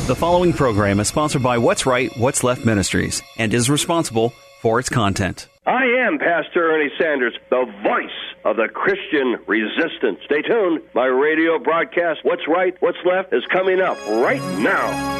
The following program is sponsored by What's Right, What's Left Ministries and is responsible for its content. I am Pastor Ernie Sanders, the voice of the Christian resistance. Stay tuned. My radio broadcast, What's Right, What's Left, is coming up right now.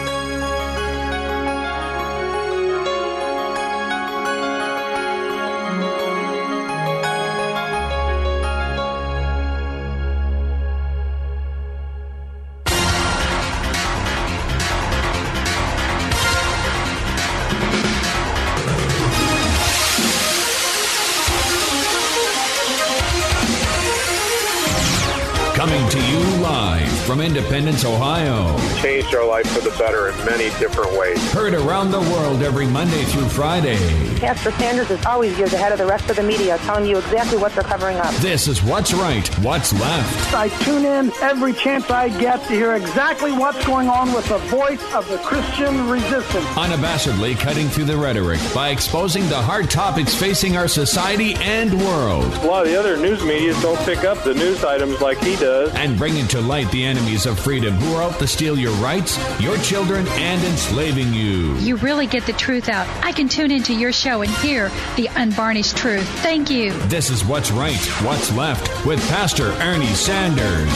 Coming to you live from Independence, Ohio. You've changed our life for the better in many different ways. Heard around the world every Monday through Friday. Pastor Sanders is always years ahead of the rest of the media, telling you exactly what they're covering up. This is What's Right, What's Left. I tune in every chance I get to hear exactly what's going on with the voice of the Christian resistance. Unabashedly cutting through the rhetoric by exposing the hard topics facing our society and world. A lot of the other news media don't pick up the news items like he does. And bringing to light the enemies of freedom who are out to steal your rights, your children, and enslaving you. You really get the truth out. I can tune into your show and hear the unvarnished truth. Thank you. This is What's Right, What's Left with Pastor Ernie Sanders.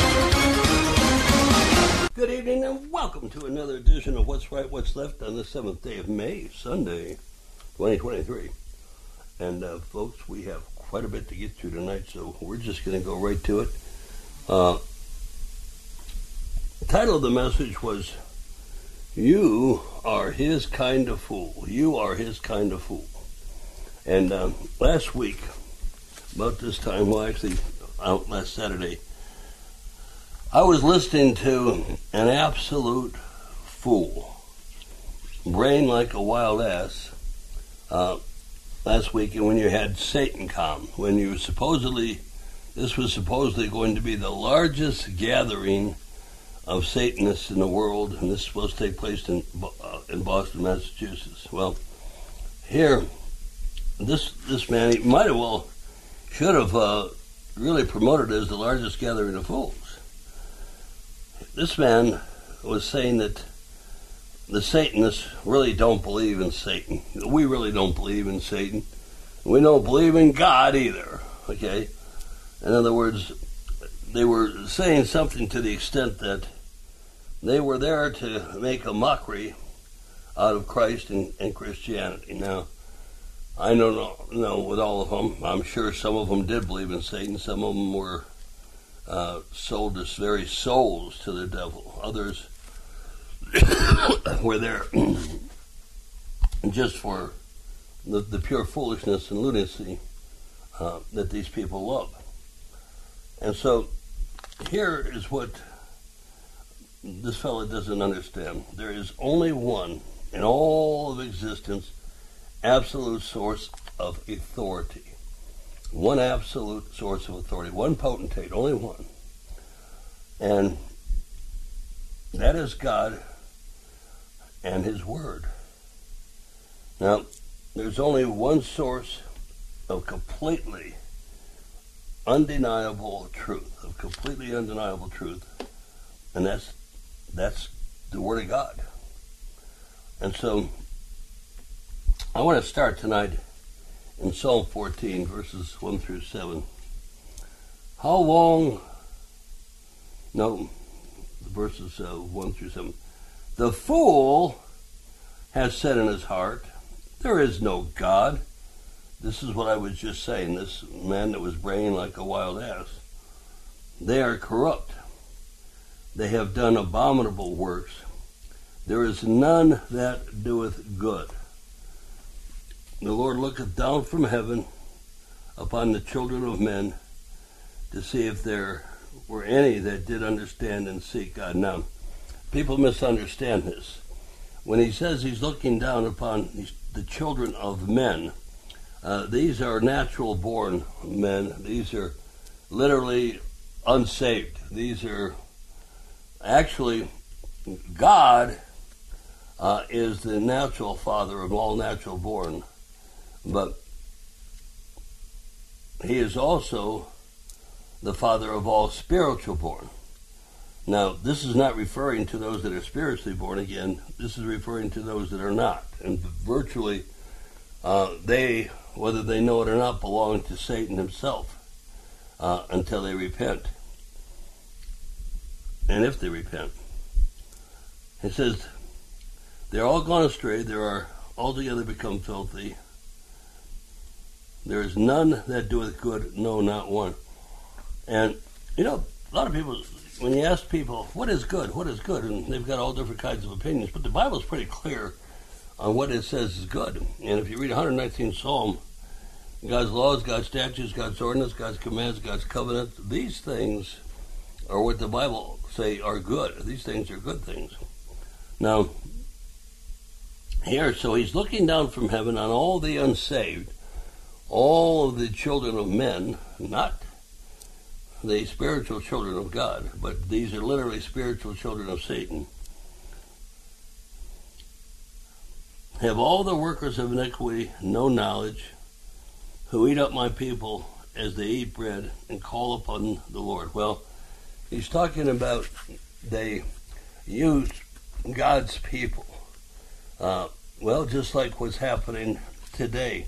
Good evening and welcome to another edition of What's Right, What's Left on the 7th day of May, Sunday, 2023. And folks, we have quite a bit to get through tonight, so we're just going to go right to it. The title of the message was, You Are His Kind of Fool. You are His Kind of Fool. And last week, about this time, well actually last Saturday, I was listening to an absolute fool, brain like a wild ass, last week, and when you had SatanCon, when you this was supposedly going to be the largest gathering of Satanists in the world, and this is supposed to take place in Boston, Massachusetts. Well, here, this man, he might have should have really promoted it as the largest gathering of fools. This man was saying that the Satanists really don't believe in Satan. We really don't believe in Satan. We don't believe in God either, okay? In other words, they were saying something to the extent that they were there to make a mockery out of Christ and Christianity. Now, I don't know with all of them. I'm sure some of them did believe in Satan. Some of them were sold as very souls to the devil. Others were there just for the pure foolishness and lunacy that these people love. And so here is what this fellow doesn't understand. There is only one in all of existence absolute source of authority. One absolute source of authority. One potentate, only one. And that is God and His Word. Now, there's only one source of completely undeniable truth, and that's the Word of God. And so I want to start tonight in Psalm 14, verses 1 through 7. Verses 1 through 7. The fool has said in his heart, there is no God. This is what I was just saying, this man that was braying like a wild ass. They are corrupt. They have done abominable works. There is none that doeth good. The Lord looketh down from heaven upon the children of men to see if there were any that did understand and seek God. Now, people misunderstand this. When he says he's looking down upon the children of men, these are natural born men. These are literally unsaved. These are actually, God is the natural father of all natural born, but He is also the father of all spiritual born. Now, this is not referring to those that are spiritually born again. This is referring to those that are not. And virtually, they, whether they know it or not, belong to Satan himself until they repent. And if they repent. It says, they're all gone astray. They are altogether become filthy. There is none that doeth good, no, not one. And, you know, a lot of people, when you ask people, what is good? What is good? And they've got all different kinds of opinions. But the Bible's pretty clear on what it says is good. And if you read 119th Psalm, God's laws, God's statutes, God's ordinance, God's commands, God's covenants, these things are what the Bible say are good. These things are good things. Now, here, so he's looking down from heaven on all the unsaved, all of the children of men, not the spiritual children of God, but these are literally spiritual children of Satan. Have all the workers of iniquity no knowledge, who eat up my people as they eat bread and call upon the Lord. Well, he's talking about they use God's people. Well, just like what's happening today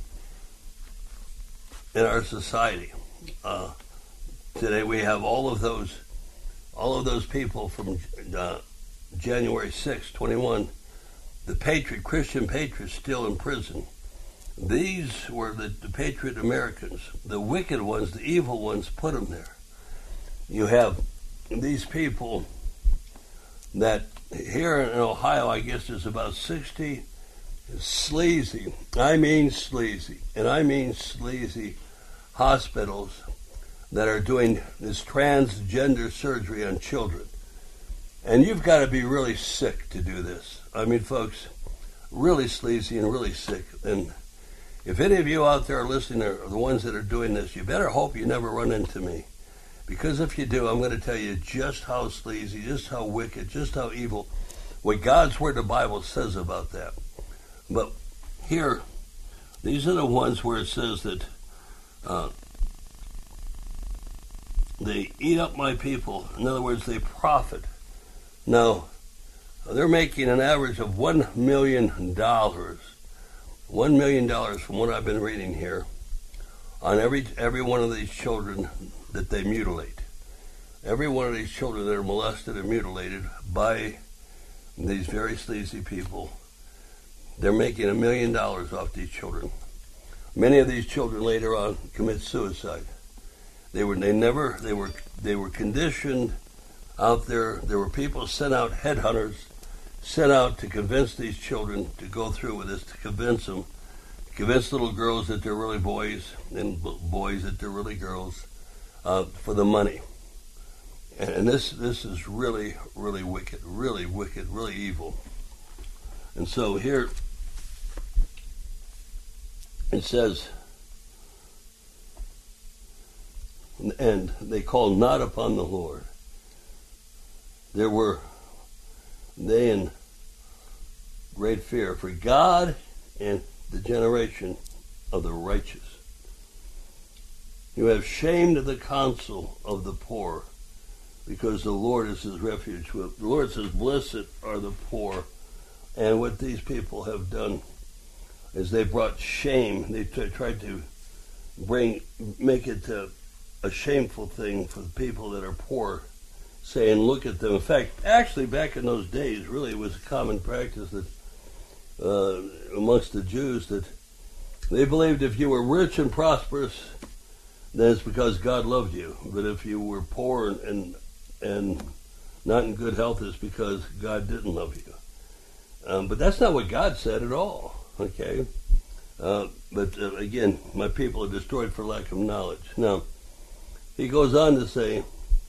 in our society. Today we have all of those people from January 6, 21, the Christian patriots still in prison. These were the patriot Americans. The wicked ones, the evil ones, put them there. You have these people that here in Ohio, I guess there's about 60 sleazy, and I mean sleazy hospitals that are doing this transgender surgery on children. And you've got to be really sick to do this. I mean, folks, really sleazy and really sick. And if any of you out there are listening are the ones that are doing this, you better hope you never run into me. Because if you do, I'm going to tell you just how sleazy, just how wicked, just how evil, what God's Word, the Bible, says about that. But here, these are the ones where it says that they eat up my people. In other words, they profit. Now, they're making an average of $1 million. $1 million from what I've been reading here on every one of these children that they mutilate. Every one of these children that are molested and mutilated by these very sleazy people, they're making $1 million off these children. Many of these children later on commit suicide. They were conditioned out there. There were people sent out, headhunters, sent out to convince these children to go through with this, to convince little girls that they're really boys and boys that they're really girls, for the money. And this is really, really wicked, really evil. And so here it says, and they called not upon the Lord. They in great fear for God and the generation of the righteous. You have shamed the counsel of the poor, because the Lord is his refuge. The Lord says, blessed are the poor. And what these people have done is they brought shame. They tried to make it a shameful thing for the people that are poor, saying, look at them. In fact, actually back in those days, really it was a common practice that amongst the Jews, that they believed if you were rich and prosperous, then it's because God loved you. But if you were poor and not in good health, it's because God didn't love you. But that's not what God said at all, okay? But again, my people are destroyed for lack of knowledge. Now, he goes on to say,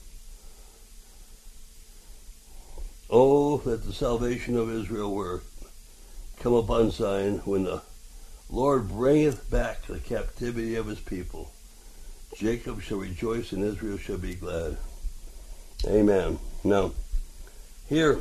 oh, that the salvation of Israel were come upon Zion, when the Lord bringeth back the captivity of his people. Jacob shall rejoice and Israel shall be glad. Amen. Now, here,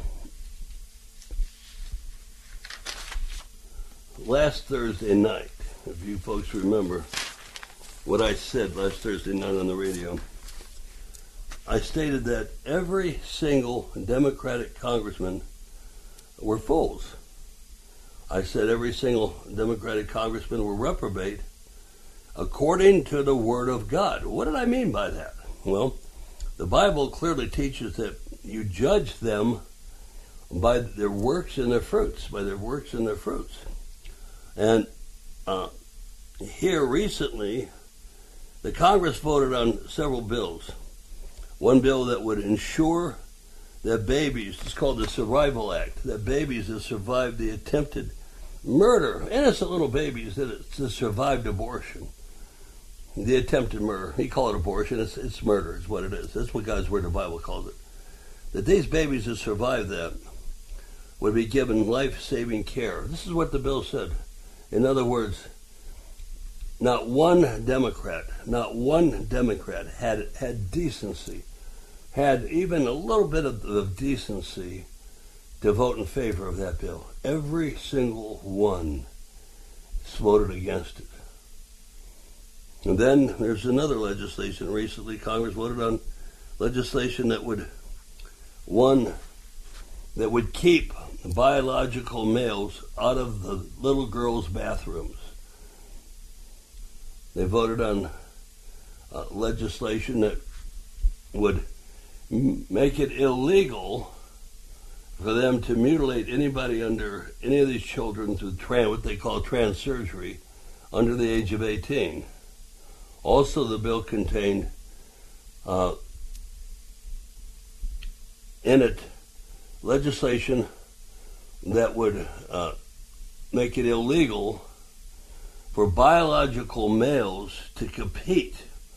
last Thursday night, if you folks remember what I said last Thursday night on the radio, I stated that every single Democratic congressman were fools. I said every single Democratic congressman were reprobate according to the Word of God. What did I mean by that? Well, the Bible clearly teaches that you judge them by their works and their fruits, And here recently, the Congress voted on several bills. One bill that would ensure that babies, it's called the Survival Act, that babies that survived the attempted murder, innocent little babies that survived abortion, the attempted murder, he called it abortion, it's murder is what it is. That's what God's Word, the Bible calls it. That these babies that survived that would be given life-saving care. This is what the bill said. In other words, not one Democrat had decency, had even a little bit of decency to vote in favor of that bill. Every single one voted against it. And then there's another legislation. Recently, Congress voted on legislation that would keep biological males out of the little girls' bathrooms. They voted on legislation that would make it illegal for them to mutilate anybody under any of these children through what they call trans surgery under the age of 18. Also, the bill contained in it legislation that would make it illegal for biological males to compete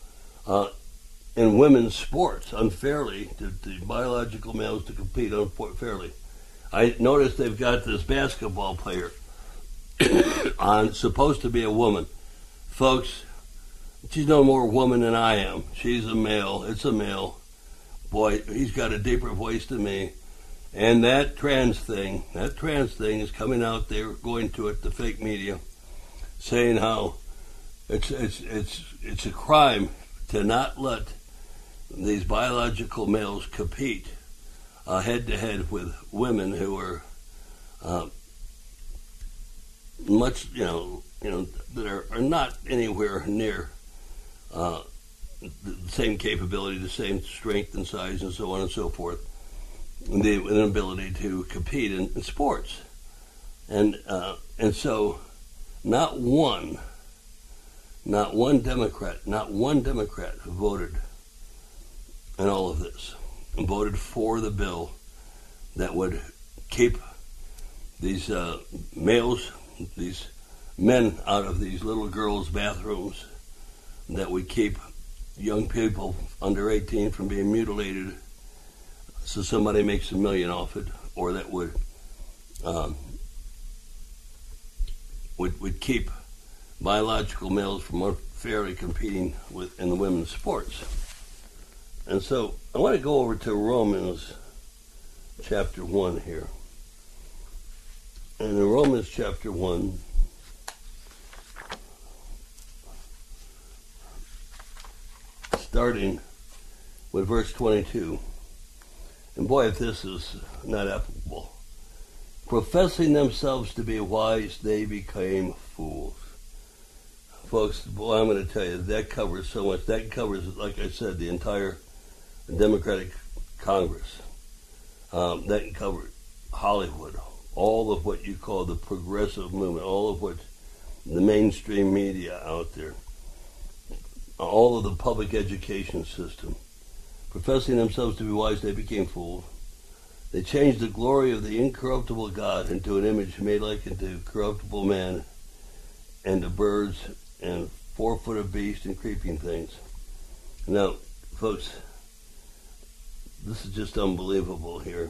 in women's sports unfairly, to biological males to compete unfairly. I noticed they've got this basketball player on, supposed to be a woman. Folks, she's no more woman than I am. She's a male. It's a male. Boy, he's got a deeper voice than me. And that trans thing is coming out there, going to it, the fake media, saying how it's a crime to not let these biological males compete head to head with women who are that are not anywhere near the same capability, the same strength and size, and so on and so forth, and the inability to compete in sports, and so not one Democrat who voted in all of this and voted for the bill that would keep these males, these men out of these little girls' bathrooms, that would keep young people under 18 from being mutilated so somebody makes $1 million off it, or that would keep biological males from unfairly competing in the women's sports. And so I want to go over to Romans chapter 1 here. And in Romans chapter 1, starting with verse 22. And boy, if this is not applicable. Professing themselves to be wise, they became fools. Folks, boy, I'm going to tell you, that covers so much. That covers, like I said, the entire Democratic Congress. That covered Hollywood, all of what you call the progressive movement, all of what the mainstream media out there, all of the public education system. Professing themselves to be wise, they became fools. They changed the glory of the incorruptible God into an image made like unto corruptible man, and to birds, and 4-footed beasts, and creeping things. Now, folks, this is just unbelievable here.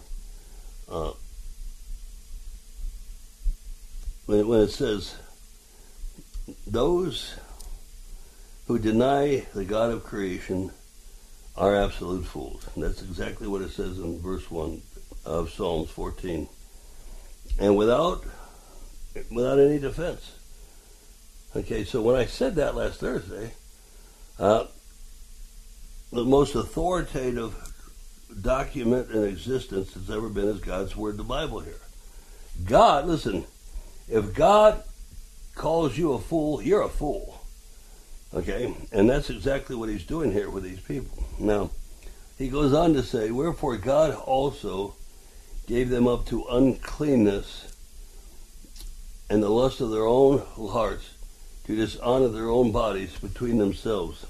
When it says, those who deny the God of creation are absolute fools. And that's exactly what it says in verse 1 of Psalms 14. And without any defense. Okay, so when I said that last Thursday, the most authoritative document in existence that's ever been is God's Word, the Bible here. God, listen, if God calls you a fool, you're a fool. Okay? And that's exactly what he's doing here with these people. Now, he goes on to say, wherefore God also gave them up to uncleanness and the lust of their own hearts to dishonor their own bodies between themselves,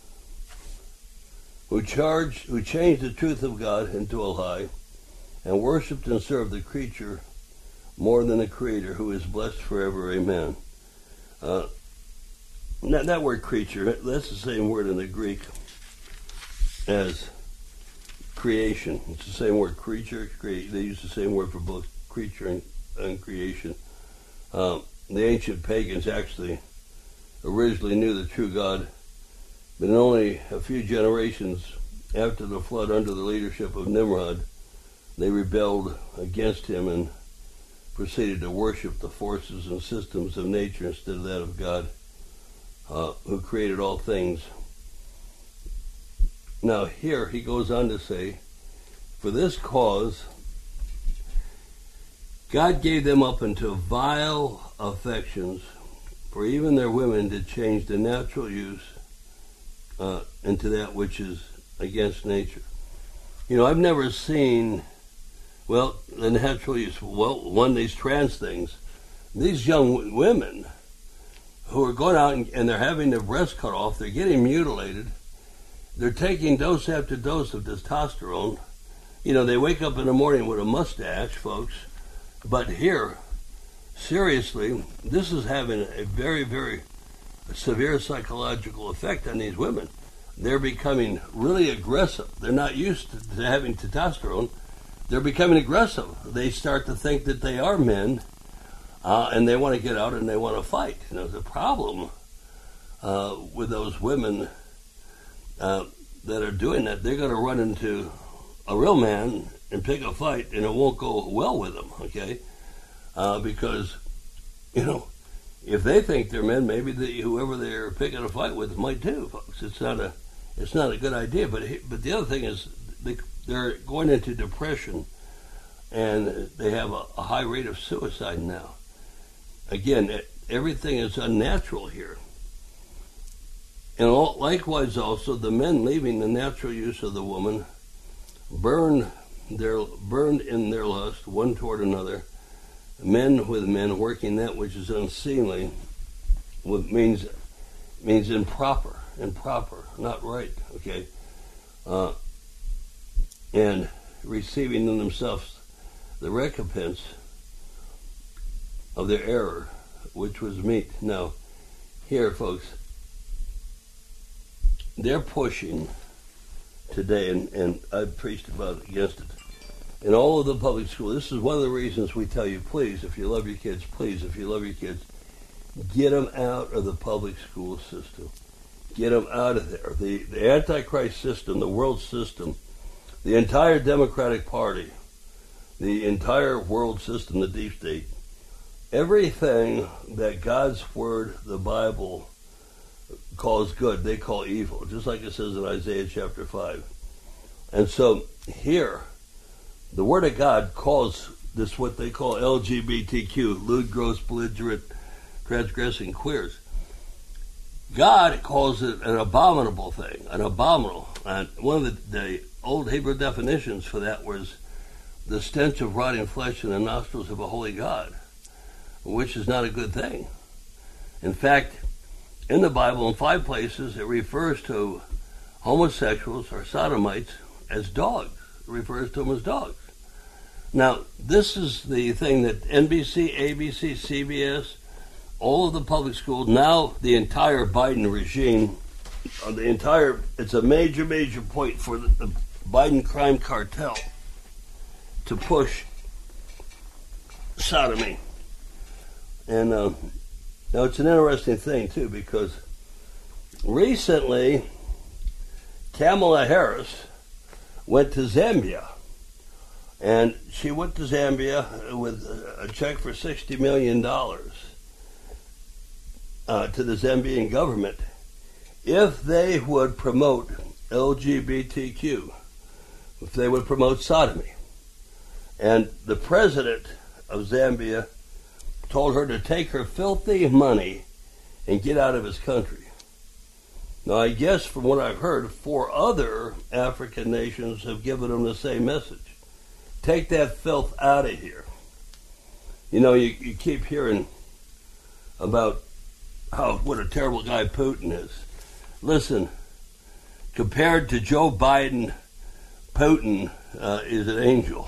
who changed the truth of God into a lie, and worshipped and served the creature more than the Creator, who is blessed forever. Amen. That word creature, that's the same word in the Greek as creation. It's the same word, creature, create. They use the same word for both creature and creation. The ancient pagans actually originally knew the true God, but in only a few generations after the flood, under the leadership of Nimrod, they rebelled against him and proceeded to worship the forces and systems of nature instead of that of God, who created all things. Now here he goes on to say, for this cause God gave them up into vile affections, for even their women did change the natural use into that which is against nature. You know, I've never seen, well, the natural use, one, these trans things, these young women who are going out and they're having their breasts cut off, they're getting mutilated, they're taking dose after dose of testosterone. You know, they wake up in the morning with a mustache, folks. But here, seriously, this is having a very, very severe psychological effect on these women. They're becoming really aggressive. They're not used to having testosterone. They're becoming aggressive. They start to think that they are men, and they want to get out and they want to fight. You know, the problem with those women that are doing that, they're going to run into a real man and pick a fight, and it won't go well with them, okay? Because, you know, if they think they're men, maybe whoever they're picking a fight with might too, folks. It's not a good idea. But the other thing is they're going into depression, and they have a high rate of suicide now. Again, everything is unnatural here. And likewise also, the men leaving the natural use of the woman burned in their lust one toward another, men with men, working that which is unseemly, means improper, not right, okay? And receiving in themselves the recompense of their error, which was meat. Now, here, folks, they're pushing today, and I've preached against it. In all of the public schools, this is one of the reasons we tell you, please, if you love your kids, get them out of the public school system. Get them out of there. The Antichrist system, the world system, the entire Democratic Party, the entire world system, the deep state, everything that God's Word, the Bible, calls good, they call evil, just like it says in Isaiah chapter 5. And so here, the Word of God calls this what they call LGBTQ, lewd, gross, belligerent, transgressing queers. God calls it an abominable thing, an abominable. And one of the old Hebrew definitions for that was the stench of rotting flesh in the nostrils of a holy God, which is not a good thing. In fact, in the Bible, in 5 places, it refers to homosexuals or sodomites as dogs. It refers to them as dogs. Now, this is the thing that NBC, ABC, CBS, all of the public schools, now the entire Biden regime, it's a major, major point for the Biden crime cartel to push sodomy. And now it's an interesting thing, too, because recently Kamala Harris went to Zambia. And she went to Zambia with a check for $60 million to the Zambian government if they would promote LGBTQ, if they would promote sodomy. And the president of Zambia told her to take her filthy money and get out of his country. Now, I guess from what I've heard, 4 other African nations have given him the same message. Take that filth out of here. You know, you keep hearing about what a terrible guy Putin is. Listen, compared to Joe Biden, Putin is an angel.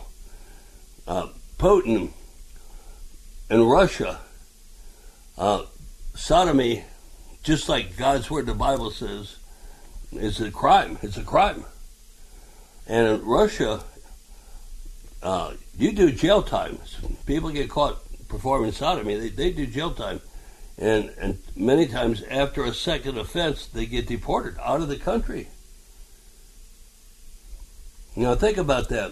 Putin in Russia, sodomy, just like God's word, the Bible says, is a crime. It's a crime. And in Russia, you do jail time. People get caught performing sodomy. They do jail time. And many times after a second offense, they get deported out of the country. Now, think about that.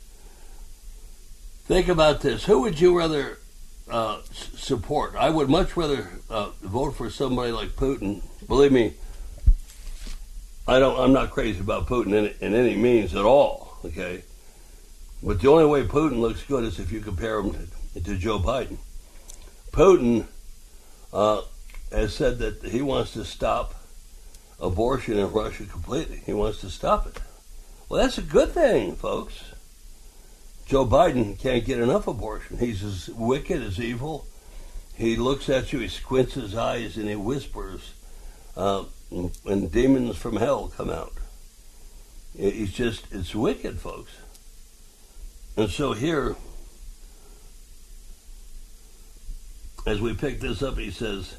Think about this. Who would you rather support? I would much rather vote for somebody like Putin. Believe me, I'm not crazy about Putin in any means at all. Okay, but the only way Putin looks good is if you compare him to Joe Biden. Putin has said that he wants to stop abortion in Russia completely. He wants to stop it. Well, that's a good thing, folks. Joe Biden can't get enough abortion. He's as wicked, as evil. He looks at you, he squints his eyes, and he whispers, and demons from hell come out. It's wicked, folks. And so here, as we pick this up, he says,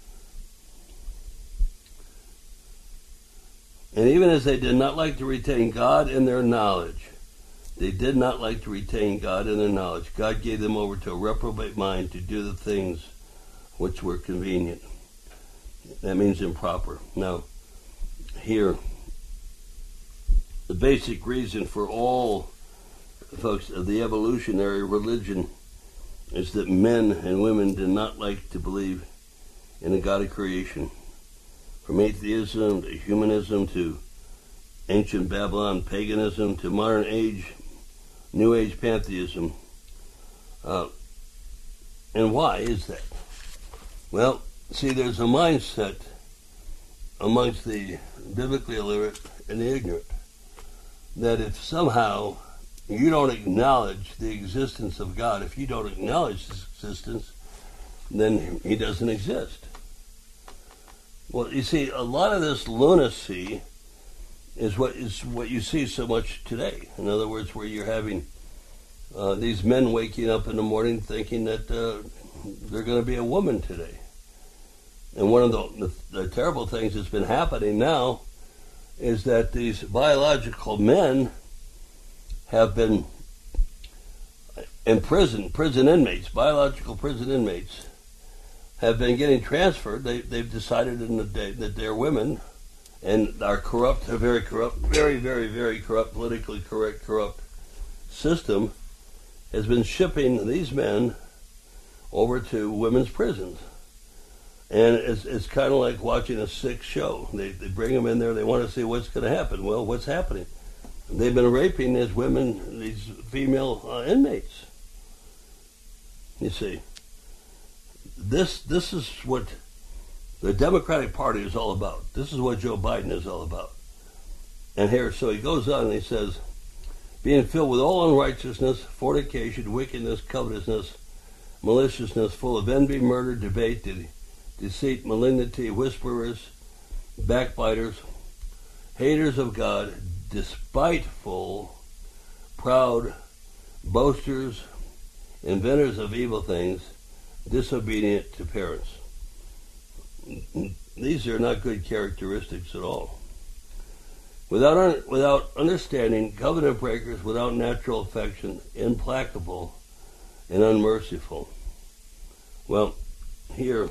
and even as they did not like to retain God in their knowledge, they did not like to retain God in their knowledge. God gave them over to a reprobate mind to do the things which were convenient. That means improper. Now, here, the basic reason for all, folks, of the evolutionary religion is that men and women did not like to believe in a God of creation. From atheism to humanism to ancient Babylon paganism to modern age New Age pantheism. And why is that? Well, see, there's a mindset amongst the biblically illiterate and the ignorant that if somehow you don't acknowledge the existence of God, if you don't acknowledge His existence, then He doesn't exist. Well, you see, a lot of this lunacy is what you see so much today. In other words, where you're having these men waking up in the morning thinking that they're going to be a woman today. And one of the terrible things that's been happening now is that these biological men have been in prison inmates, biological prison inmates, have been getting transferred. They've decided in the day that they're women and are corrupt, a very corrupt, very, very, very corrupt, politically corrupt system has been shipping these men over to women's prisons. And it's kind of like watching a sick show. They bring them in there, they want to see what's going to happen. Well, what's happening? They've been raping these women, these female inmates. You see, this is what the Democratic Party is all about. This is what Joe Biden is all about. And here, so he goes on and he says, being filled with all unrighteousness, fornication, wickedness, covetousness, maliciousness, full of envy, murder, debate, deceit, malignity, whisperers, backbiters, haters of God, despiteful, proud, boasters, inventors of evil things, disobedient to parents. These are not good characteristics at all. Without understanding, covenant breakers, without natural affection, implacable and unmerciful. Well, here,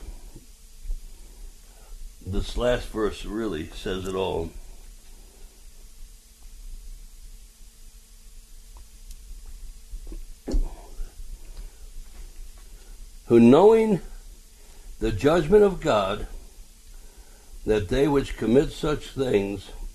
this last verse really says it all. Who, knowing the judgment of God, that they which commit such things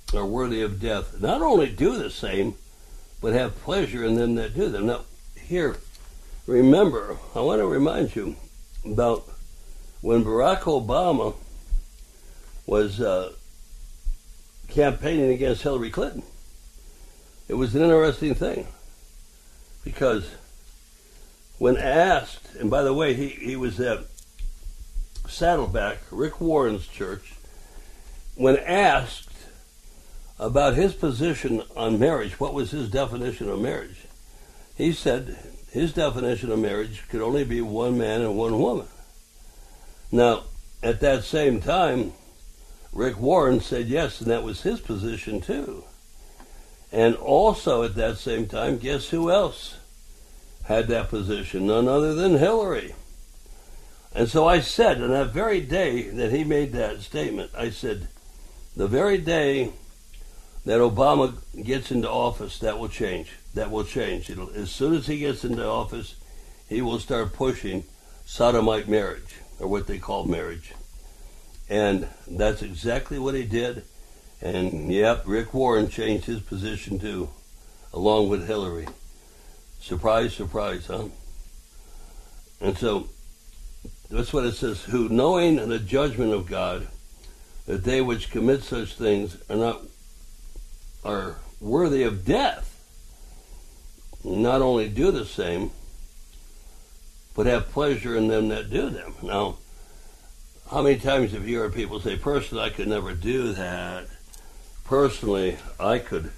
are worthy of death not only do the same, but have pleasure in them that do them. Now, here, remember, I want to remind you about when Barack Obama was campaigning against Hillary Clinton. It was an interesting thing because when asked, and by the way, he was at Saddleback, Rick Warren's church, when asked about his position on marriage, what was his definition of marriage? He said his definition of marriage could only be one man and one woman. Now, at that same time, Rick Warren said yes, and that was his position too. And also at that same time, guess who else had that position? None other than Hillary. And so I said, on that very day that he made that statement, I said, the very day that Obama gets into office, that will change. That will change. As soon as he gets into office, he will start pushing sodomite marriage, or what they call marriage. And that's exactly what he did. And, yep, Rick Warren changed his position too, along with Hillary. Surprise, surprise, huh? And so, that's what it says, who, knowing the judgment of God, that they which commit such things are worthy of death, not only do the same, but have pleasure in them that do them. Now, how many times have you heard people say, personally, I could never do that. Personally, I could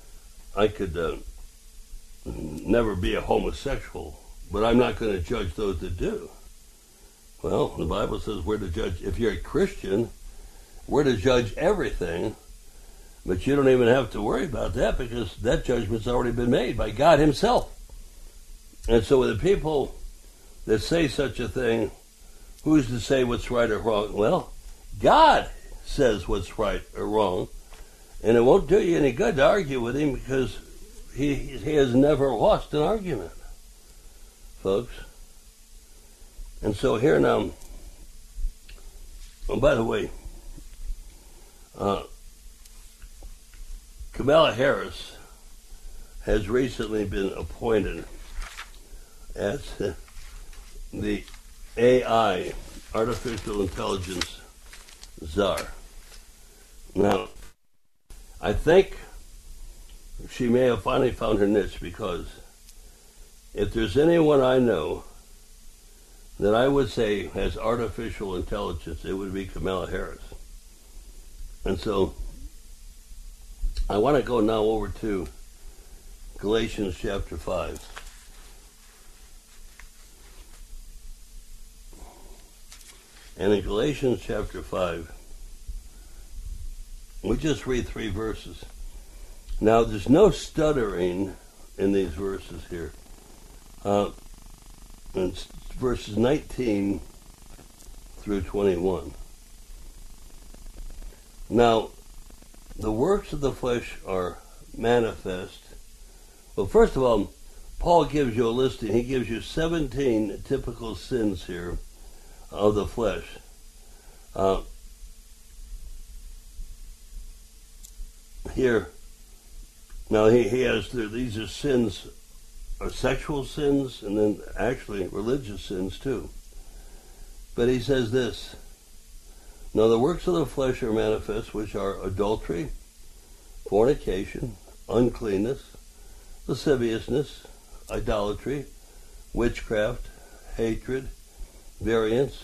never be a homosexual, but I'm not going to judge those that do. Well, the Bible says we're to judge. If you're a Christian, we're to judge everything, but you don't even have to worry about that because that judgment's already been made by God himself. And so with the people that say such a thing, who's to say what's right or wrong? Well, God says what's right or wrong, and it won't do you any good to argue with him because he has never lost an argument, folks. And so here now, oh, by the way, Kamala Harris has recently been appointed as the AI, Artificial Intelligence Czar. Now, I think she may have finally found her niche because if there's anyone I know that I would say has artificial intelligence, it would be Kamala Harris. And so I want to go now over to Galatians chapter 5. And in Galatians chapter 5, we just read 3 verses. Now, there's no stuttering in these verses here. It's verses 19 through 21. Now, the works of the flesh are manifest. Well, first of all, Paul gives you a listing. He gives you 17 typical sins here of the flesh. Here, now he has, these are sins, are sexual sins, and then actually religious sins too. But he says this, now the works of the flesh are manifest, which are adultery, fornication, uncleanness, lasciviousness, idolatry, witchcraft, hatred, variance,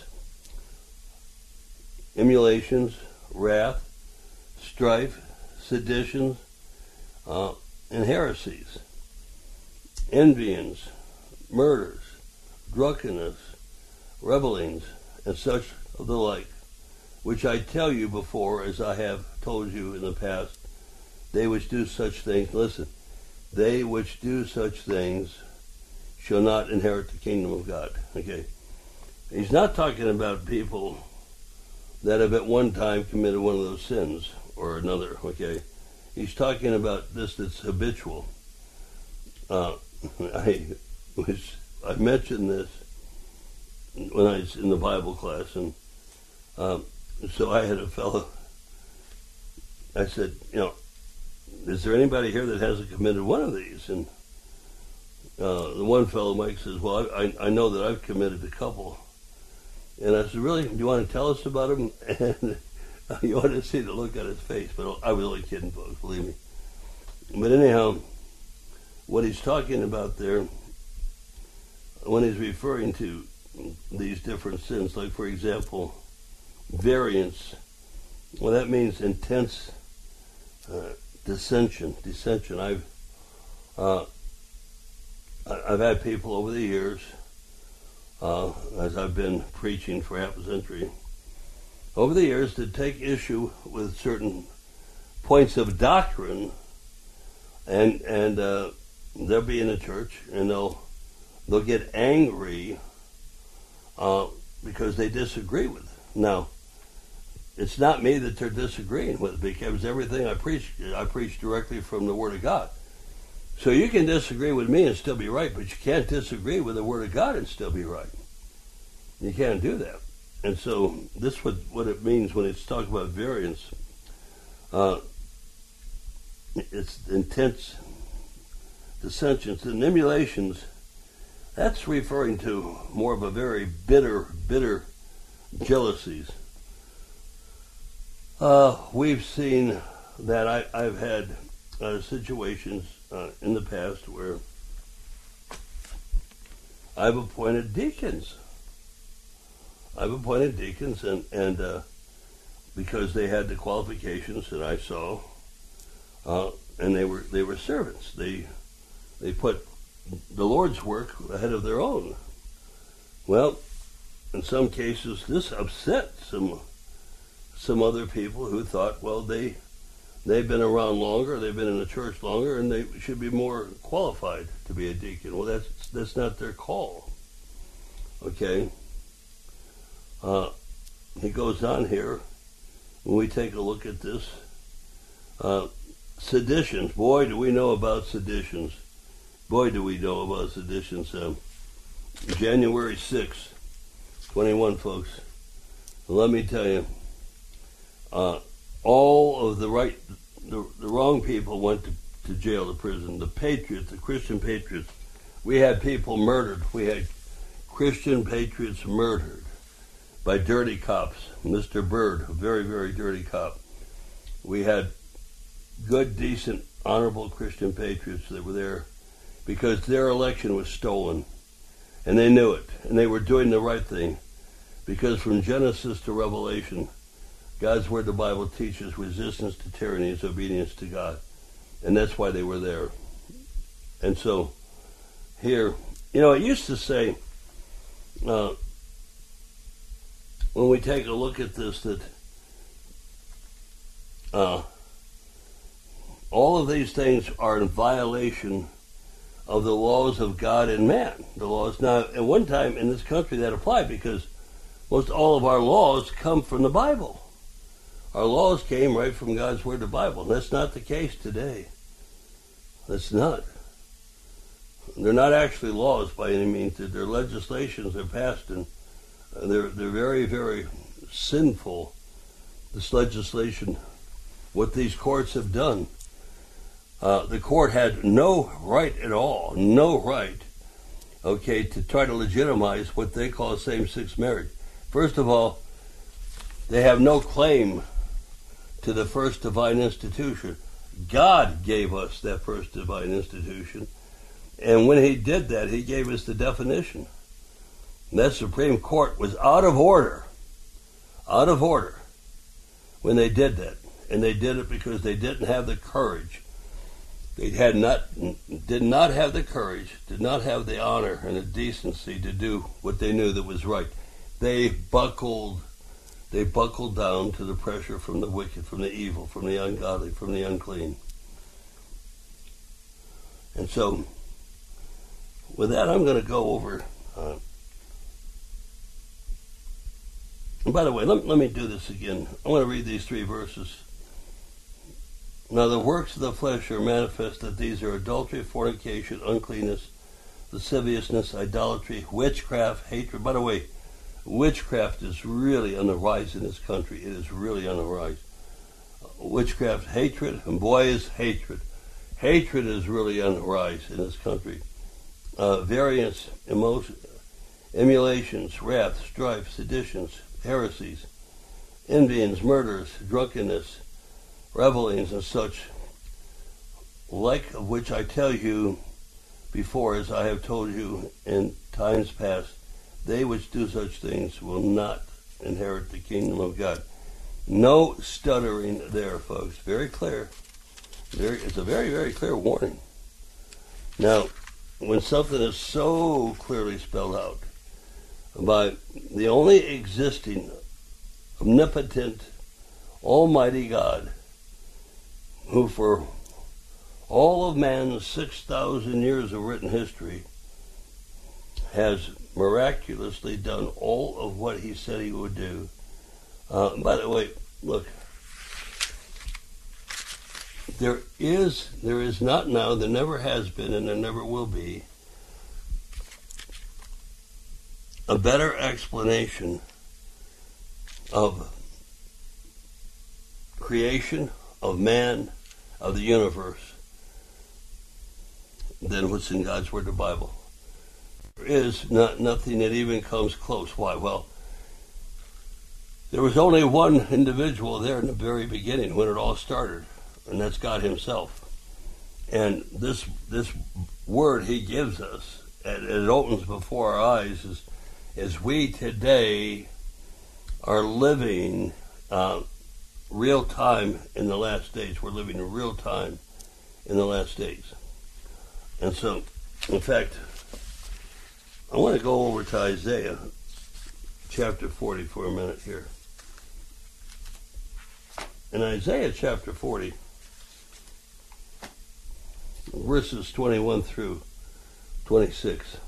emulations, wrath, strife, seditions, and heresies, envyings, murders, drunkenness, revelings, and such of the like, which I tell you before, as I have told you in the past, they which do such things, listen, they which do such things shall not inherit the kingdom of God. Okay. He's not talking about people that have at one time committed one of those sins or another, okay? He's talking about this that's habitual. I mentioned this when I was in the Bible class, and so I had a fellow I said, is there anybody here that hasn't committed one of these? And the one fellow, Mike, says, well, I know that I've committed a couple. And I said, really? Do you want to tell us about them? And you ought to see the look on his face. But I was only kidding, folks, believe me. But anyhow, what he's talking about there, when he's referring to these different sins, like, for example, variance, well, that means intense dissension. I've had people over the years, as I've been preaching for half a century, over the years to take issue with certain points of doctrine, and they'll be in a church and they'll get angry because they disagree with it. Now, it's not me that they're disagreeing with, because everything I preach directly from the Word of God. So you can disagree with me and still be right, but you can't disagree with the Word of God and still be right. You can't do that. And so this is what it means when it's talking about variance. It's intense dissensions and emulations. That's referring to more of a very bitter jealousies. We've seen that. I've had situations in the past where I've appointed deacons. And because they had the qualifications that I saw, and they were servants. They put the Lord's work ahead of their own. Well, in some cases, this upset some other people who thought, well, they've been around longer, they've been in the church longer, and they should be more qualified to be a deacon. Well, that's not their call. Okay? He goes on here, when we take a look at this, seditions. Boy, do we know about seditions. January 6th, 21, folks. Let me tell you, all of the wrong people went to jail, to prison. The patriots, the Christian patriots, we had people murdered. We had Christian patriots murdered by dirty cops. Mr. Byrd, a very, very dirty cop. We had good, decent, honorable Christian patriots that were there because their election was stolen. And they knew it. And they were doing the right thing. Because from Genesis to Revelation, God's Word, the Bible, teaches resistance to tyranny is obedience to God. And that's why they were there. And so, here, it used to say, when we take a look at this, that all of these things are in violation of the laws of God and man. The laws now, at one time in this country that applied, because most all of our laws come from the Bible. Our laws came right from God's Word, the Bible. And that's not the case today. That's not. They're not actually laws by any means. They're legislations. They're passed, and they're very, very sinful. This legislation, what these courts have done. The court had no right at all, to try to legitimize what they call same-sex marriage. First of all, they have no claim to the first divine institution. God gave us that first divine institution. And when he did that, he gave us the definition. And that Supreme Court was out of order when they did that. And they did it because they didn't have the courage. They did not have the courage, did not have the honor and the decency to do what they knew that was right. They buckled down to the pressure from the wicked, from the evil, from the ungodly, from the unclean. And so, with that, I'm going to go over. And by the way, let me do this again. I want to read these 3 verses. Now the works of the flesh are manifest, that these are adultery, fornication, uncleanness, lasciviousness, idolatry, witchcraft, hatred. By the way, witchcraft is really on the rise in this country. It is really on the rise. witchcraft, hatred, and boy is hatred. Hatred is really on the rise in this country. Variance, emotion, emulations, wrath, strife, seditions, heresies, envyings, murders, drunkenness, revelings, and such, like of which I tell you before, as I have told you in times past, they which do such things will not inherit the kingdom of God. No stuttering there, folks. Very clear. It's a very, very clear warning. Now, when something is so clearly spelled out by the only existing, omnipotent, almighty God, who for all of man's 6,000 years of written history has miraculously done all of what he said he would do. By the way, look, there is not now, there never has been, and there never will be, a better explanation of creation, of man, of the universe, than what's in God's Word, the Bible. There is nothing that even comes close. Why? Well, there was only one individual there in the very beginning when it all started, and that's God himself. And this word he gives us, it opens before our eyes as we today are living real time in the last days. We're living in real time in the last days. And so, in fact, I want to go over to Isaiah chapter 40 for a minute here. In Isaiah chapter 40, verses 21 through 26.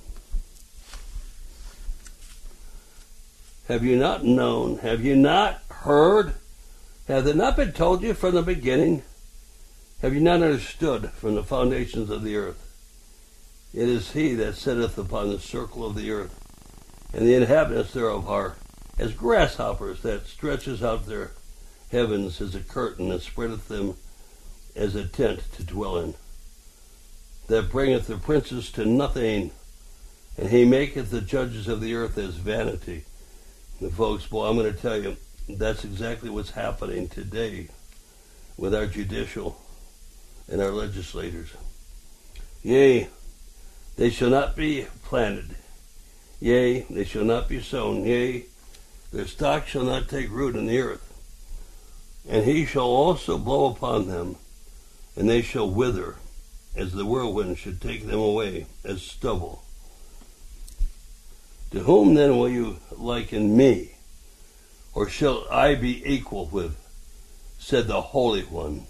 Have you not known? Have you not heard? Have it not been told you from the beginning? Have you not understood from the foundations of the earth? It is he that sitteth upon the circle of the earth, and the inhabitants thereof are as grasshoppers, that stretches out their heavens as a curtain, and spreadeth them as a tent to dwell in, that bringeth the princes to nothing, and he maketh the judges of the earth as vanity. And folks, boy, I'm going to tell you, that's exactly what's happening today with our judicial and our legislators. Yea, they shall not be planted. Yea, they shall not be sown. Yea, their stock shall not take root in the earth. And he shall also blow upon them, and they shall wither, as the whirlwind should take them away as stubble. To whom then will you liken me? Or shall I be equal with? Said the Holy One.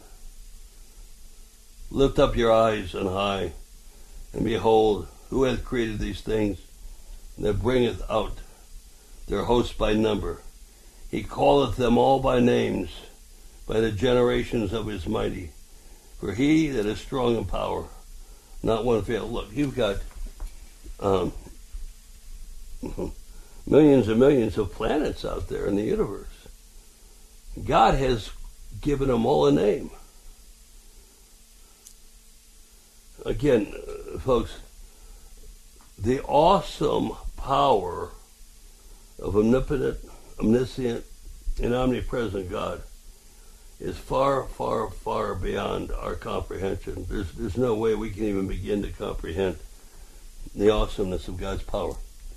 Lift up your eyes on high, and behold, who hath created these things, that bringeth out their hosts by number? He calleth them all by names, by the generations of his mighty. For he that is strong in power, not one fail. Look, you've got millions and millions of planets out there in the universe. God has given them all a name. Again, folks, the awesome power of omnipotent, omniscient, and omnipresent God is far, far, far beyond our comprehension. There's no way we can even begin to comprehend the awesomeness of God's power.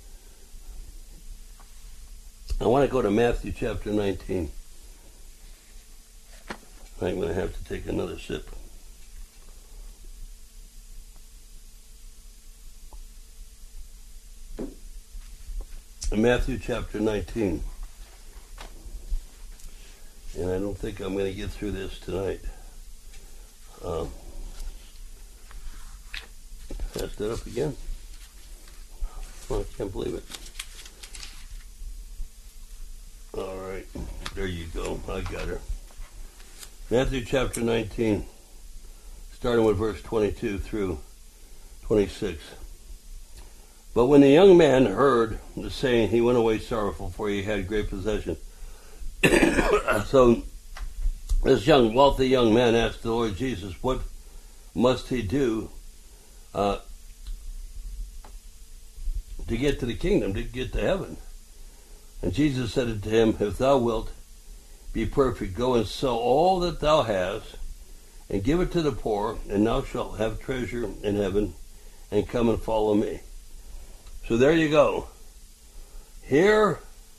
I want to go to Matthew chapter 19. I'm going to have to take another sip. In Matthew chapter 19. And I don't think I'm going to get through this tonight. Passed that up again. Oh, I can't believe it. All right, there you go. I got her. Matthew chapter 19, starting with verse 22 through 26. But when the young man heard the saying, he went away sorrowful, for he had great possession. So This wealthy young man asked the Lord Jesus, what must he do to get to the kingdom, to get to heaven? And Jesus said unto him, if thou wilt be perfect, go and sell all that thou hast, and give it to the poor, and thou shalt have treasure in heaven, and come and follow me. So there you go. Here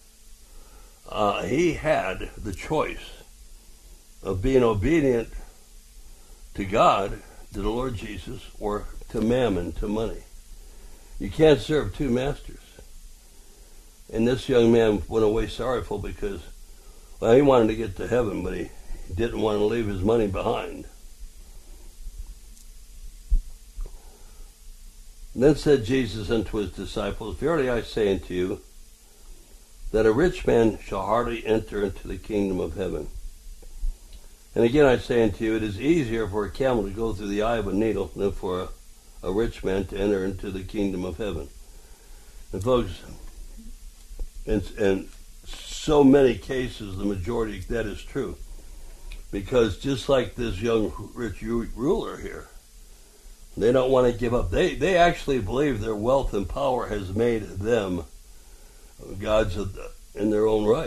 he had the choice of being obedient to God, to the Lord Jesus, or to mammon, to money. You can't serve two masters. And this young man went away sorrowful because, well, he wanted to get to heaven, but he didn't want to leave his money behind. Then said Jesus unto his disciples, verily I say unto you, that a rich man shall hardly enter into the kingdom of heaven. And again I say unto you, it is easier for a camel to go through the eye of a needle than for a rich man to enter into the kingdom of heaven. And folks, in so many cases, the majority, that is true. Because just like this young rich ruler here, they don't want to give up. They actually believe their wealth and power has made them gods in their own right.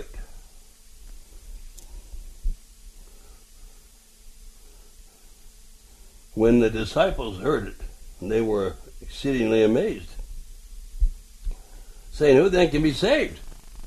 When the disciples heard it, they were exceedingly amazed, saying, who then can be saved?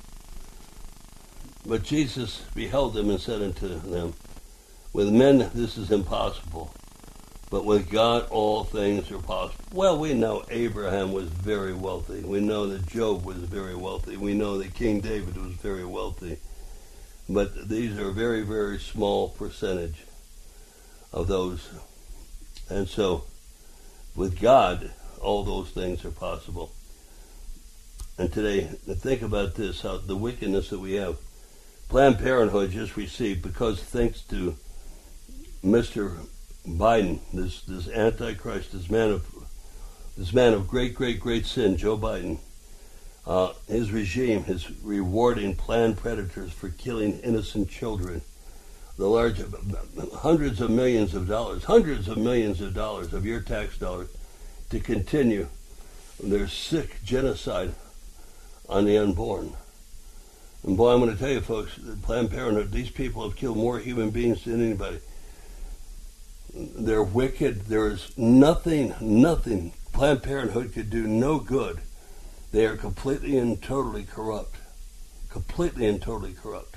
But Jesus beheld them and said unto them, with men this is impossible, but with God all things are possible. Well, we know Abraham was very wealthy. We know that Job was very wealthy. We know that King David was very wealthy. But these are a very, very small percentage of those. And so, with God, all those things are possible. And today, think about this, how the wickedness that we have. Planned Parenthood just received, because thanks to Mr. Biden, this Antichrist, this man of great sin, Joe Biden, his regime is rewarding planned predators for killing innocent children. The large, hundreds of millions of dollars of your tax dollars to continue their sick genocide on the unborn. And boy, I'm going to tell you folks, Planned Parenthood, these people have killed more human beings than anybody. They're wicked. There is nothing. Planned Parenthood could do no good. They are completely and totally corrupt. Completely and totally corrupt.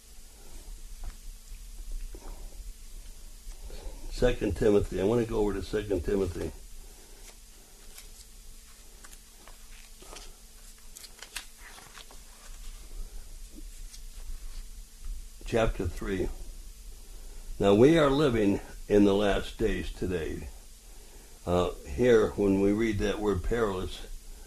2 Timothy. I want to go over to 2 Timothy. Chapter 3. Now we are living in the last days today. Here, when we read that word perilous,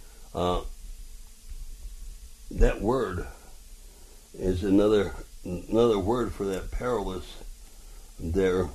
that word is another word for that perilous there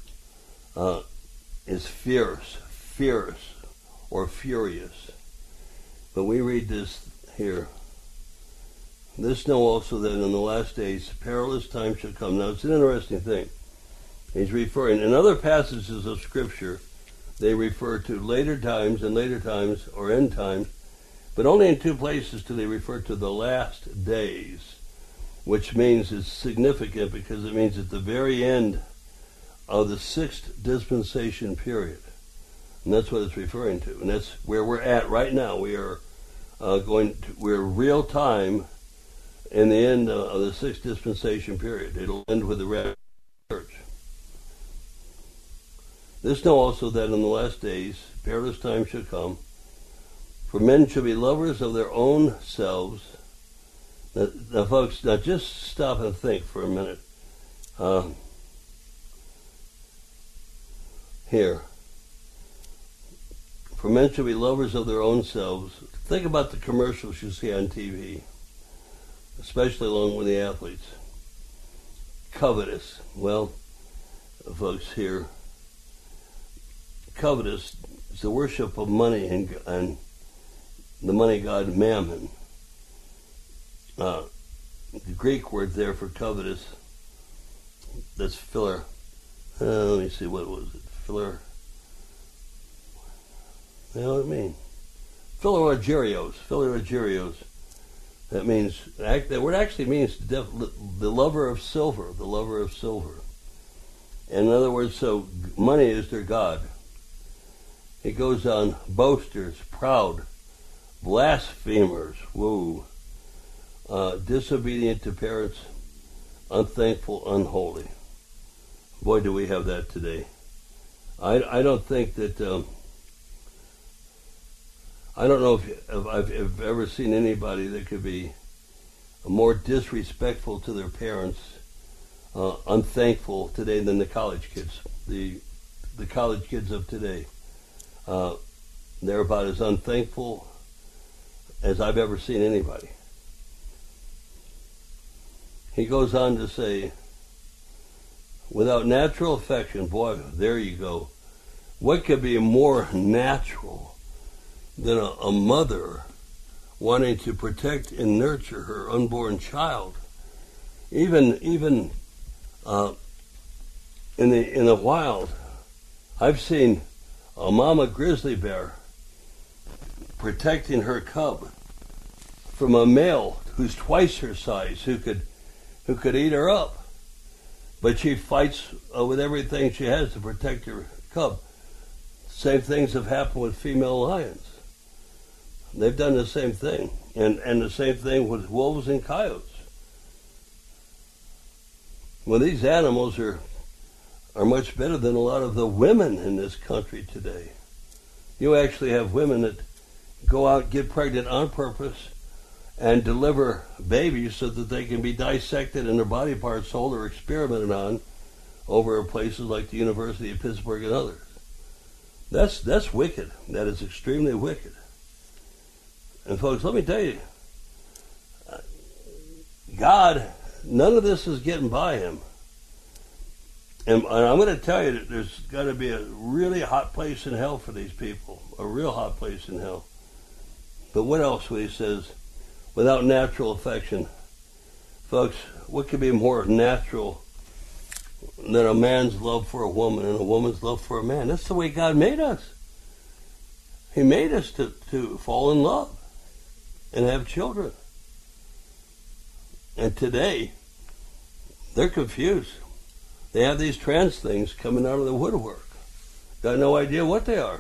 is fierce, or furious. But we read this here. This know also that in the last days perilous times shall come. Now it's an interesting thing. He's referring, in other passages of Scripture, they refer to later times, or end times, but only in two places do they refer to the last days, which means it's significant because it means at the very end of the sixth dispensation period. And that's what it's referring to. And that's where we're at right now. We are we're real time in the end of the sixth dispensation period. It'll end with the rapture of the church. This know also that in the last days perilous times shall come, for men shall be lovers of their own selves. Now folks, now just stop and think for a minute. Here. For men shall be lovers of their own selves. Think about the commercials you see on TV, especially along with the athletes. Covetous. Well, folks, here, covetous is the worship of money and the money god Mammon. The Greek word there for covetous that's filler. Let me see, what was it? Filler. You know what I mean? Philorgerios. That means, that word actually means the lover of silver, the lover of silver. In other words, so money is their god. It goes on, boasters, proud, blasphemers, disobedient to parents, unthankful, unholy. Boy, do we have that today. I don't think that, I don't know if I've ever seen anybody that could be more disrespectful to their parents, unthankful today than the college kids. The college kids of today. They're about as unthankful as I've ever seen anybody. He goes on to say, without natural affection, boy, there you go. What could be more natural than a mother wanting to protect and nurture her unborn child? Even in the wild, I've seen a mama grizzly bear protecting her cub from a male who's twice her size, who could eat her up. But she fights with everything she has to protect her cub. Same things have happened with female lions. They've done the same thing. And the same thing with wolves and coyotes. Well, these animals are much better than a lot of the women in this country today. You actually have women that go out, get pregnant on purpose, and deliver babies so that they can be dissected and their body parts sold or experimented on over places like the University of Pittsburgh and others. That's wicked. That is extremely wicked. And folks, let me tell you, God, none of this is getting by him. And I'm going to tell you that there's got to be a really hot place in hell for these people, a real hot place in hell. But what else when he says, without natural affection? Folks, what could be more natural than a man's love for a woman and a woman's love for a man? That's the way God made us. He made us to fall in love and have children. And today, they're confused. They have these trans things coming out of the woodwork. Got no idea what they are.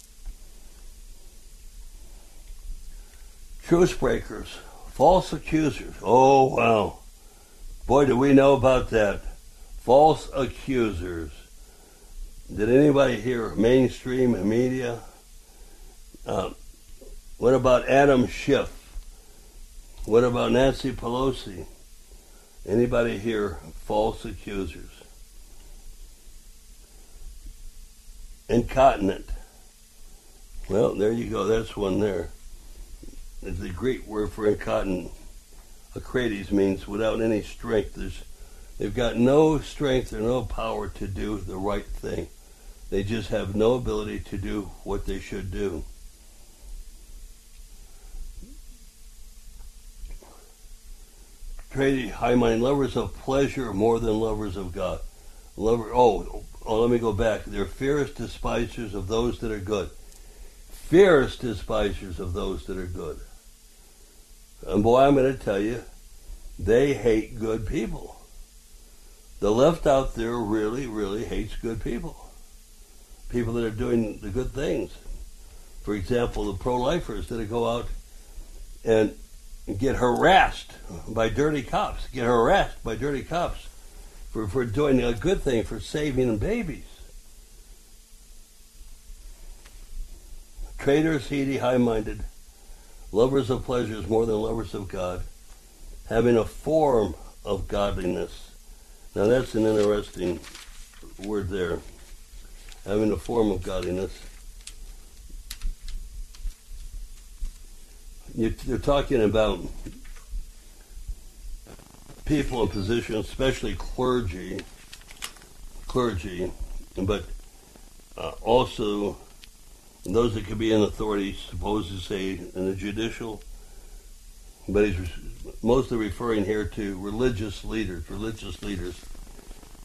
Truce breakers, false accusers. Oh, wow. Boy, do we know about that. False accusers. Did anybody hear mainstream media? What about Adam Schiff? What about Nancy Pelosi? Anybody hear false accusers? Incontinent. Well, there you go. That's one there. The Greek word for incontinent, akrates, means without any strength. They've got no strength or no power to do the right thing. They just have no ability to do what they should do. High-minded, lovers of pleasure more than lovers of God. Let me go back. They're fierce despisers of those that are good. Fierce despisers of those that are good. And boy, I'm going to tell you, they hate good people. The left out there really, really hates good people. People that are doing the good things. For example, the pro-lifers that go out and get harassed by dirty cops. For doing a good thing, for saving babies. Traitors, heady, high-minded, lovers of pleasures more than lovers of God, having a form of godliness. Now that's an interesting word there. Having a form of godliness. You're talking about people in positions, especially clergy, but also those that could be in authority, supposed to say in the judicial, but he's mostly referring here to religious leaders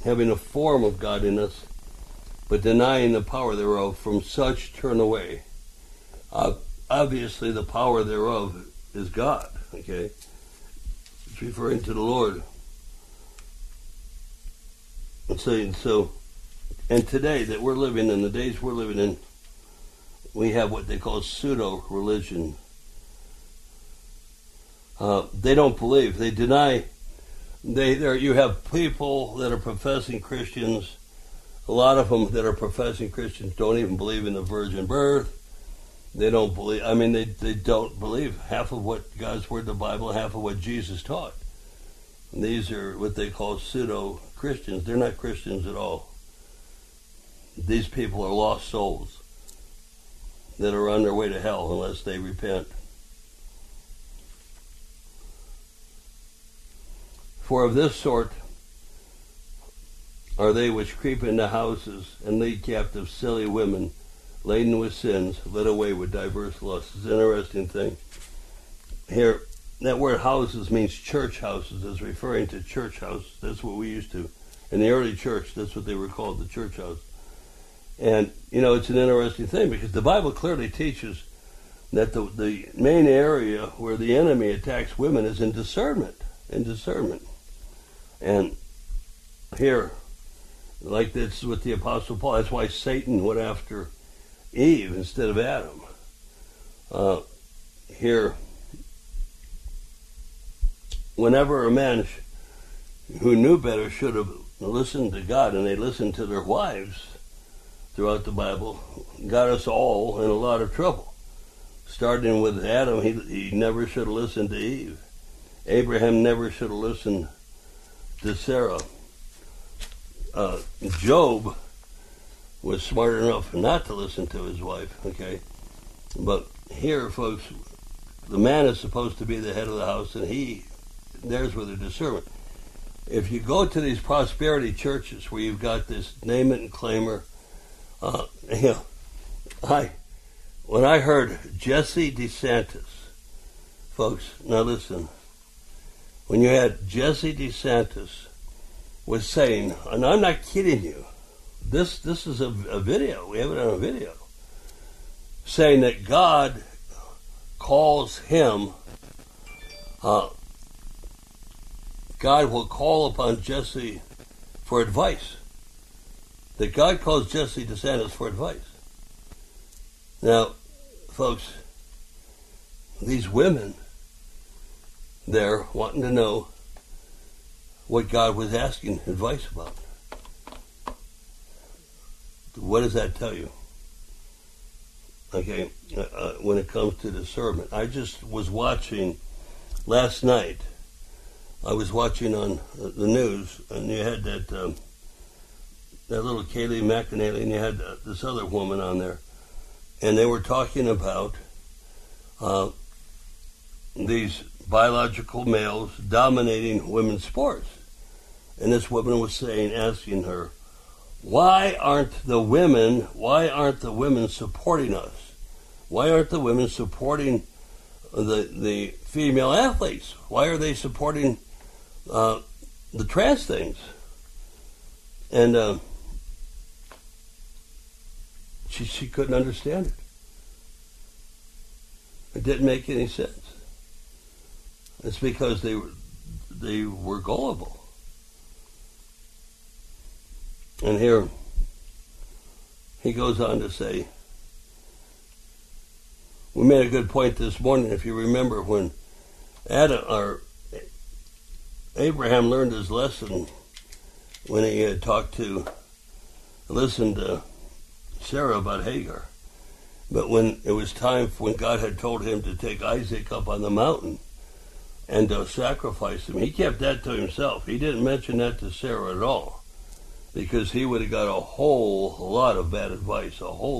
having a form of godliness, but denying the power thereof, from such turn away. Obviously, the power thereof is God, okay? It's referring to the Lord. And so, and today that we're living in, the days we're living in, we have what they call pseudo-religion. They don't believe. They deny. You have people that are professing Christians. A lot of them that are professing Christians don't even believe in the virgin birth. They don't believe. I mean, they don't believe half of what God's Word, the Bible, half of what Jesus taught. And these are what they call pseudo-Christians. They're not Christians at all. These people are lost souls that are on their way to hell unless they repent. For of this sort are they which creep into houses and lead captive silly women, laden with sins, led away with diverse lusts. It's an interesting thing. Here, that word houses means church houses. It's referring to church houses. That's what we used to. In the early church, that's what they were called, the church house. And, it's an interesting thing because the Bible clearly teaches that the main area where the enemy attacks women is in discernment. And here, like this with the Apostle Paul, that's why Satan went after Eve instead of Adam. Here, whenever a man who knew better should have listened to God, and they listened to their wives throughout the Bible, got us all in a lot of trouble. Starting with Adam, he never should have listened to Eve. Abraham never should have listened to Sarah. Job was smart enough not to listen to his wife, okay? But here, folks, the man is supposed to be the head of the house, and there's where the discernment. If you go to these prosperity churches where you've got this name it and claimer, when I heard Jesse DeSantis, folks, now listen, when you had Jesse DeSantis was saying, and I'm not kidding you, this is a video, we have it on a video, saying that God calls him, God will call upon Jesse for advice. That God calls Jesse DeSantis for advice. Now, folks, these women, they're wanting to know what God was asking advice about. What does that tell you? Okay, when it comes to discernment. I just was watching last night. I was watching on the news, and you had that little Kayleigh McEnany, and you had this other woman on there, and they were talking about these biological males dominating women's sports. And this woman was asking her, why aren't the women supporting us? Why aren't the women supporting the female athletes? Why are they supporting the trans things? And she couldn't understand it. It didn't make any sense. It's because they were gullible. And here he goes on to say, we made a good point this morning, if you remember, when Abraham learned his lesson when he had listened to Sarah about Hagar. But when it was time, when God had told him to take Isaac up on the mountain and to sacrifice him, he kept that to himself. He didn't mention that to Sarah at all, because he would have got a whole lot of bad advice,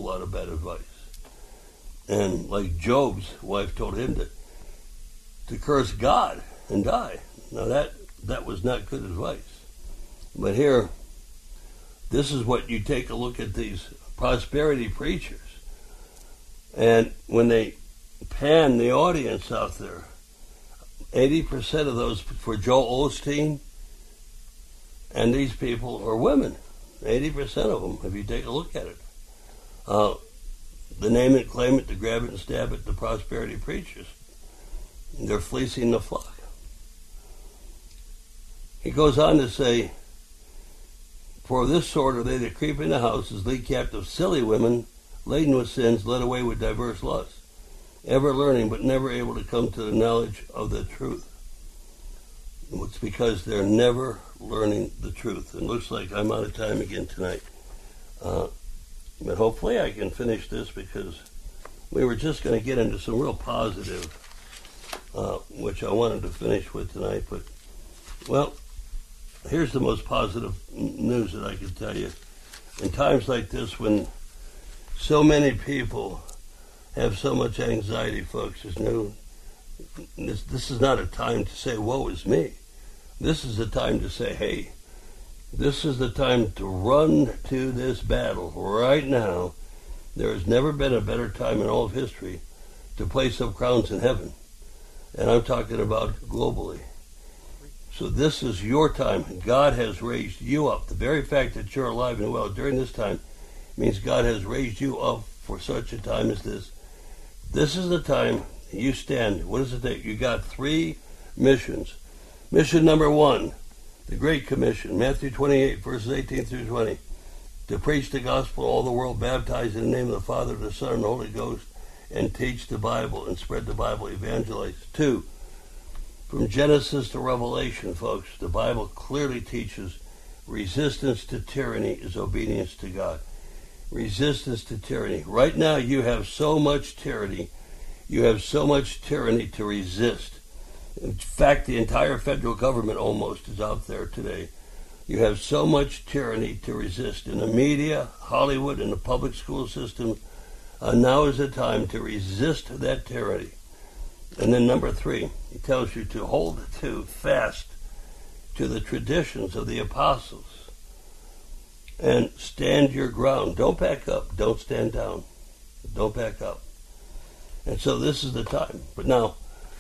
And like Job's wife told him to curse God and die. Now that was not good advice. But here, this is what you take a look at these prosperity preachers. And when they pan the audience out there, 80% of those for Joel Osteen And these people are women, 80% of them, if you take a look at it. The name it, claim it, the grab it and stab it, the prosperity preachers. They're fleecing the flock. He goes on to say, for this sort are they that creep into houses, lead captive silly women, laden with sins, led away with diverse lusts, ever learning but never able to come to the knowledge of the truth. It's because they're never learning the truth. It looks like I'm out of time again tonight. But hopefully I can finish this, because we were just going to get into some real positive, which I wanted to finish with tonight. But, well, here's the most positive news that I can tell you. In times like this, when so many people have so much anxiety, folks, this is not a time to say, woe is me. This is a time to say, hey, this is the time to run to this battle right now. There has never been a better time in all of history to place up crowns in heaven. And I'm talking about globally. So this is your time. God has raised you up. The very fact that you're alive and well during this time means God has raised you up for such a time as this. This is the time you stand. What does it take? You got 3 missions. Mission number 1, the Great Commission, Matthew 28, verses 18 through 20. To preach the gospel to all the world, baptize in the name of the Father, the Son, and the Holy Ghost, and teach the Bible and spread the Bible, evangelize. 2, from Genesis to Revelation, folks, the Bible clearly teaches resistance to tyranny is obedience to God. Resistance to tyranny. Right now you have so much tyranny. You have so much tyranny to resist. In fact, the entire federal government almost is out there today. You have so much tyranny to resist. In the media, Hollywood, and the public school system, now is the time to resist that tyranny. And then number 3, he tells you to hold fast to the traditions of the apostles and stand your ground. Don't back up. Don't stand down. Don't back up. And so this is the time. But now,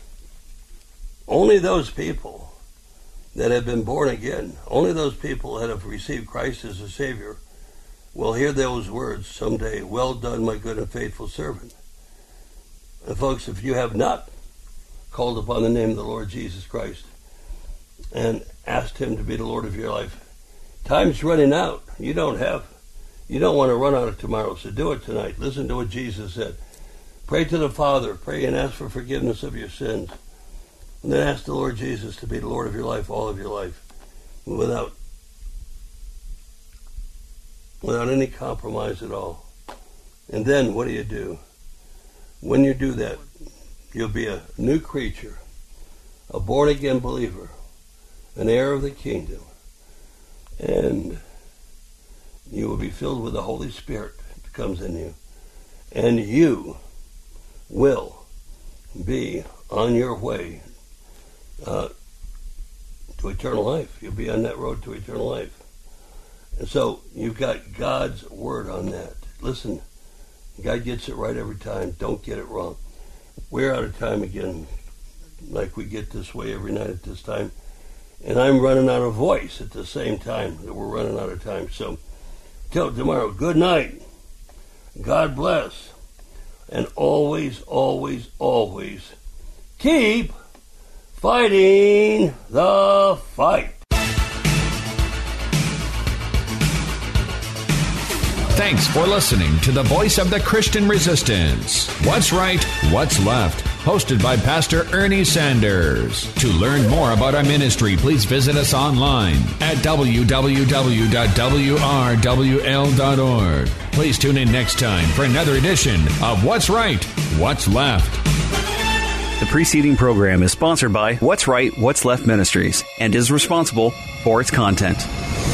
only those people that have been born again, only those people that have received Christ as a Savior will hear those words someday, well done, my good and faithful servant. And folks, if you have not called upon the name of the Lord Jesus Christ and asked Him to be the Lord of your life, time's running out. You don't want to run out of tomorrow, so do it tonight. Listen to what Jesus said. Pray to the Father, pray and ask for forgiveness of your sins. And then ask the Lord Jesus to be the Lord of your life, all of your life, without any compromise at all. And then what do? When you do that, you'll be a new creature, a born-again believer, an heir of the kingdom, and you will be filled with the Holy Spirit that comes in you, and you will be on your way to eternal life. You'll be on that road to eternal life. And so you've got God's word on that. Listen, God gets it right every time. Don't get it wrong. We're out of time again, like we get this way every night at this time. And I'm running out of voice at the same time that we're running out of time. So till tomorrow, good night. God bless. And always, always, always keep fighting the fight. Thanks for listening to the Voice of the Christian Resistance. What's Right, What's Left? Hosted by Pastor Ernie Sanders. To learn more about our ministry, please visit us online at www.wrwl.org. Please tune in next time for another edition of What's Right, What's Left. The preceding program is sponsored by What's Right, What's Left Ministries and is responsible for its content.